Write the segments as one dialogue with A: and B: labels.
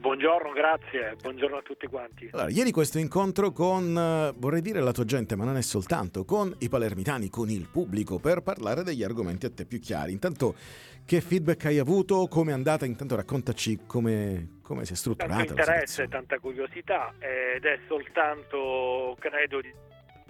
A: Buongiorno, grazie, buongiorno a tutti quanti.
B: Allora, ieri questo incontro con, vorrei dire la tua gente, ma non è soltanto, con i palermitani, con il pubblico, per parlare degli argomenti a te più chiari. Intanto, che feedback hai avuto? Come è andata? Intanto raccontaci come si è strutturata
A: Tanto
B: la
A: interesse,
B: situazione.
A: tanta curiosità, ed è soltanto, credo, di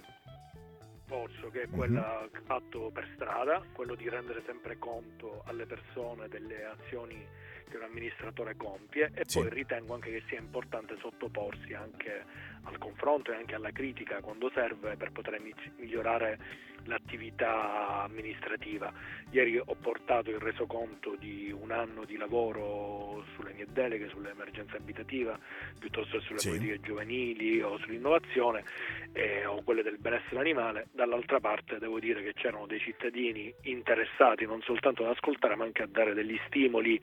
A: sforzo che è quella fatto per strada, quello di rendere sempre conto alle persone delle azioni che un amministratore compie, e
B: Sì.
A: poi ritengo anche che sia importante sottoporsi anche al confronto e anche alla critica quando serve per poter migliorare l'attività amministrativa. Ieri ho portato il resoconto di un anno di lavoro sulle mie deleghe, sull'emergenza abitativa, piuttosto che sulle politiche giovanili o sull'innovazione, o quelle del benessere animale. Dall'altra parte devo dire che c'erano dei cittadini interessati non soltanto ad ascoltare, ma anche a dare degli stimoli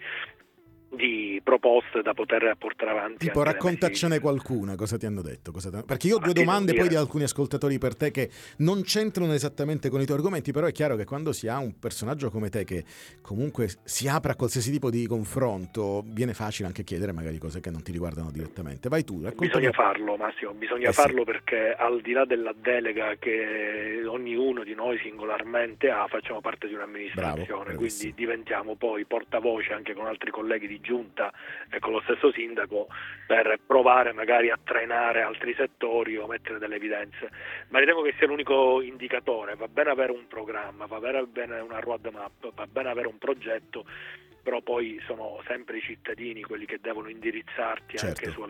A: di proposte da poter portare avanti.
B: Tipo,
A: anche
B: raccontacene qualcuna, cosa ti hanno detto? Perché io ho due domande poi di alcuni ascoltatori per te che non c'entrano esattamente con i tuoi argomenti, però è chiaro che quando si ha un personaggio come te che comunque si apre a qualsiasi tipo di confronto, viene facile anche chiedere magari cose che non ti riguardano direttamente. Vai tu, raccontami.
A: Bisogna farlo, Massimo, bisogna farlo, perché al di là della delega che ognuno di noi singolarmente ha, facciamo parte di un'amministrazione.
B: Bravo,
A: quindi diventiamo poi portavoce anche con altri colleghi di giunta e con lo stesso sindaco per provare magari a trainare altri settori o mettere delle evidenze. Ma ritengo che sia l'unico indicatore. Va bene avere un programma, va bene una roadmap, va bene avere un progetto, però poi sono sempre i cittadini quelli che devono indirizzarti anche su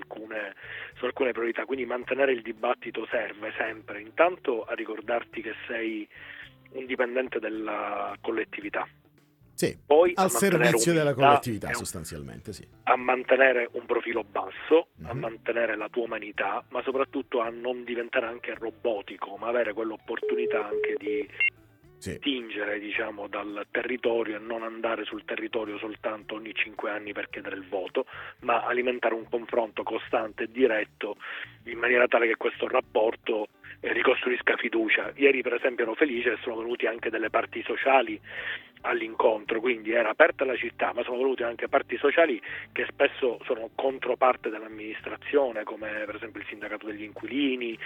A: alcune priorità. Quindi mantenere il dibattito serve sempre, intanto a ricordarti che sei un dipendente della collettività.
B: Sì,
A: poi
B: al servizio della collettività,
A: e
B: sostanzialmente, sì.
A: A mantenere un profilo basso, a mantenere la tua umanità, ma soprattutto a non diventare anche robotico, ma avere quell'opportunità anche di tingere, diciamo, dal territorio e non andare sul territorio soltanto ogni 5 anni per chiedere il voto, ma alimentare un confronto costante e diretto in maniera tale che questo rapporto ricostruisca fiducia. Ieri per esempio ero felice che sono venuti anche delle parti sociali all'incontro, quindi era aperta la città, ma sono venuti anche parti sociali che spesso sono controparte dell'amministrazione, come per esempio il sindacato degli inquilini,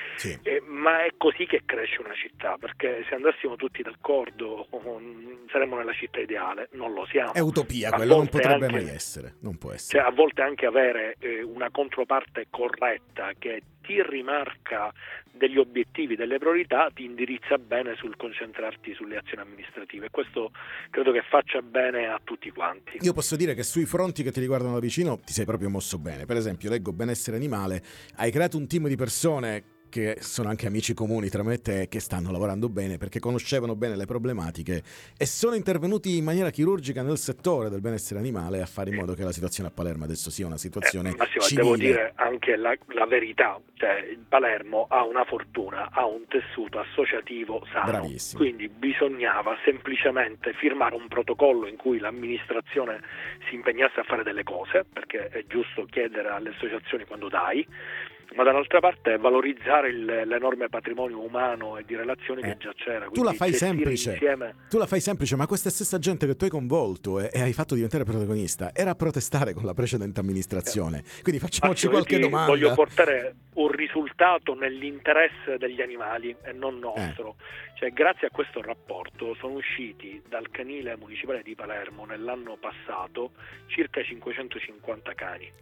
A: ma è così che cresce una città, perché se andassimo tutti d'accordo saremmo nella città ideale, non lo siamo.
B: È utopia, quello non potrebbe mai essere, non può essere.
A: Cioè, a volte anche avere una controparte corretta che ti rimarca degli obiettivi, delle priorità, ti indirizza bene sul concentrarti sulle azioni amministrative, e questo credo che faccia bene a tutti quanti.
B: Io posso dire che sui fronti che ti riguardano da vicino ti sei proprio mosso bene. Per esempio, leggo benessere animale, hai creato un team di persone che sono anche amici comuni tra me e te, che stanno lavorando bene perché conoscevano bene le problematiche e sono intervenuti in maniera chirurgica nel settore del benessere animale a fare in modo che la situazione a Palermo adesso sia una situazione
A: Massimo,
B: civile.
A: devo dire anche la verità, cioè Palermo ha una fortuna, ha un tessuto associativo sano.
B: Bravissimo.
A: Quindi bisognava semplicemente firmare un protocollo in cui l'amministrazione si impegnasse a fare delle cose, perché è giusto chiedere alle associazioni quando dai, ma dall'altra parte valorizzare l'enorme patrimonio umano e di relazioni che già c'era.
B: Tu la fai semplice, ma questa stessa gente che tu hai coinvolto e hai fatto diventare protagonista era a protestare con la precedente amministrazione, quindi facciamoci qualche domanda.
A: Voglio portare un risultato nell'interesse degli animali e non nostro. Cioè, grazie a questo rapporto sono usciti dal canile municipale di Palermo nell'anno passato circa 550 cani.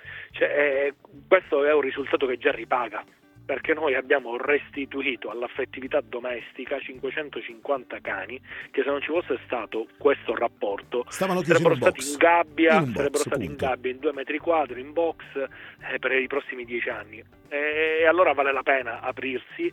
A: Cioè, questo è un risultato che già ripaga, perché noi abbiamo restituito all'affettività domestica 550 cani che, se non ci fosse stato questo rapporto, sarebbero stati in gabbia, in 2 metri quadri, in box, per i prossimi 10 anni. E allora vale la pena aprirsi,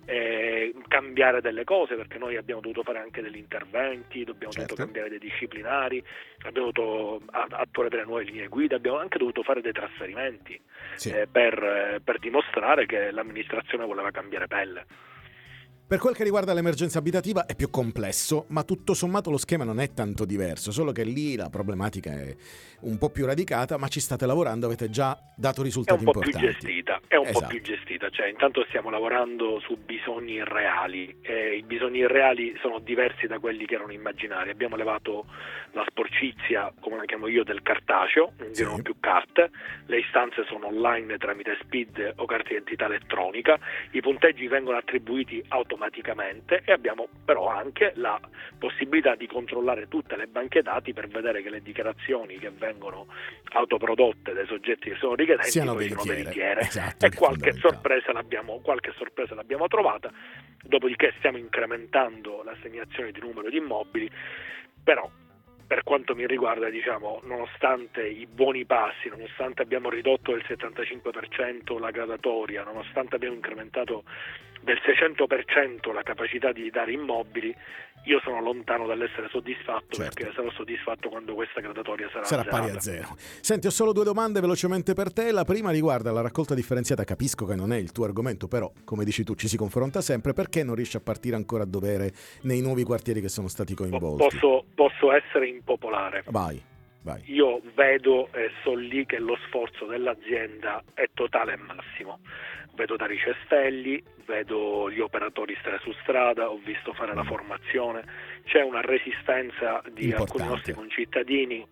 A: cambiare delle cose, perché noi abbiamo dovuto fare anche degli interventi, dobbiamo dovuto cambiare dei disciplinari, abbiamo dovuto attuare delle nuove linee guida, abbiamo anche dovuto fare dei trasferimenti per dimostrare che l'amministrazione voleva cambiare pelle.
B: Per quel che riguarda l'emergenza abitativa è più complesso, ma tutto sommato lo schema non è tanto diverso, solo che lì la problematica è un po' più radicata, ma ci state lavorando, avete già dato risultati importanti.
A: È un po' più gestita, cioè intanto stiamo lavorando su bisogni reali, e i bisogni reali sono diversi da quelli che erano immaginari. Abbiamo levato la sporcizia, come la chiamo io, del cartaceo, non dirò più carte, le istanze sono online tramite SPID o carta d'identità elettronica, i punteggi vengono attribuiti automaticamente e abbiamo però anche la possibilità di controllare tutte le banche dati per vedere che le dichiarazioni che vengono autoprodotte dai soggetti che sono richiedenti
B: siano
A: veritiere.
B: Esatto,
A: E qualche sorpresa l'abbiamo trovata, dopodiché stiamo incrementando l'assegnazione di numero di immobili, però per quanto mi riguarda, diciamo, nonostante i buoni passi, nonostante abbiamo ridotto del 75% la graduatoria, nonostante abbiamo incrementato del 600% la capacità di dare immobili, io sono lontano dall'essere soddisfatto, perché sarò soddisfatto quando questa graduatoria sarà
B: pari a zero. Senti, ho solo 2 domande velocemente per te. La prima riguarda la raccolta differenziata. Capisco che non è il tuo argomento, però come dici tu ci si confronta sempre. Perché non riesci a partire ancora a dovere nei nuovi quartieri che sono stati coinvolti?
A: Posso essere impopolare.
B: Vai.
A: Io vedo e so lì che lo sforzo dell'azienda è totale e massimo. Vedo dare i cestelli, vedo gli operatori stare su strada, ho visto fare la formazione, c'è una resistenza di alcuni nostri concittadini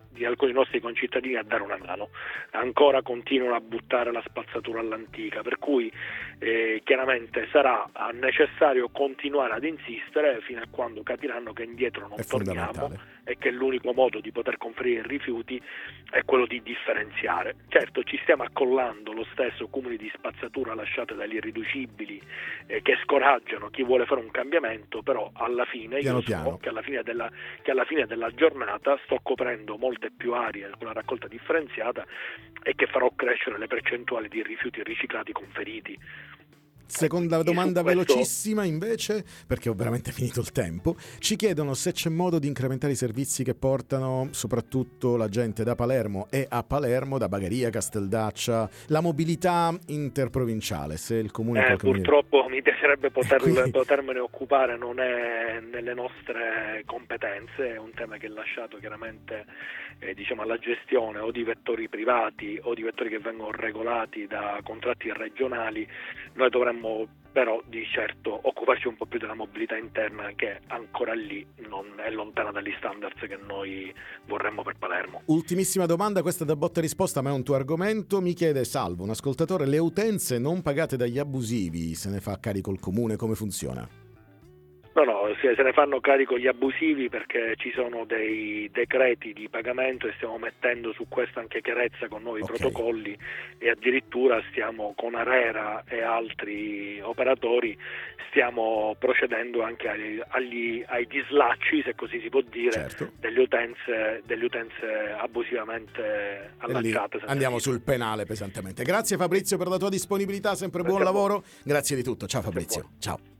A: a dare una mano. Ancora continuano a buttare la spazzatura all'antica, per cui chiaramente sarà necessario continuare ad insistere fino a quando capiranno che indietro non torniamo e che l'unico modo di poter conferire rifiuti è quello di differenziare. Certo, ci stiamo accollando lo stesso cumuli di spazzatura lasciate dagli irriducibili che scoraggiano chi vuole fare un cambiamento, però alla fine so che alla fine della giornata sto coprendo molte più aree con la raccolta differenziata e che farò crescere le percentuali di rifiuti riciclati conferiti.
B: Seconda domanda velocissima invece, perché ho veramente finito il tempo. Ci chiedono se c'è modo di incrementare i servizi che portano soprattutto la gente da Palermo e a Palermo, da Bagheria, Casteldaccia, la mobilità interprovinciale, se il comune
A: purtroppo mi piacerebbe potermene occupare, non è nelle nostre competenze, è un tema che è lasciato chiaramente alla gestione o di vettori privati o di vettori che vengono regolati da contratti regionali. Noi dovremmo però di certo occuparci un po' più della mobilità interna, che ancora lì non è lontana dagli standards che noi vorremmo per Palermo.
B: Ultimissima domanda, questa da botta e risposta, ma è un tuo argomento. Mi chiede Salvo, un ascoltatore: le utenze non pagate dagli abusivi, se ne fa carico il comune, come funziona?
A: No, se ne fanno carico gli abusivi perché ci sono dei decreti di pagamento e stiamo mettendo su questo anche chiarezza con nuovi protocolli, e addirittura stiamo con Arera e altri operatori stiamo procedendo anche ai dislacci, se così si può dire, delle utenze abusivamente allacciate.
B: Andiamo sul penale pesantemente. Grazie Fabrizio per la tua disponibilità, sempre buon lavoro. Grazie di tutto. Ciao Fabrizio. Ciao.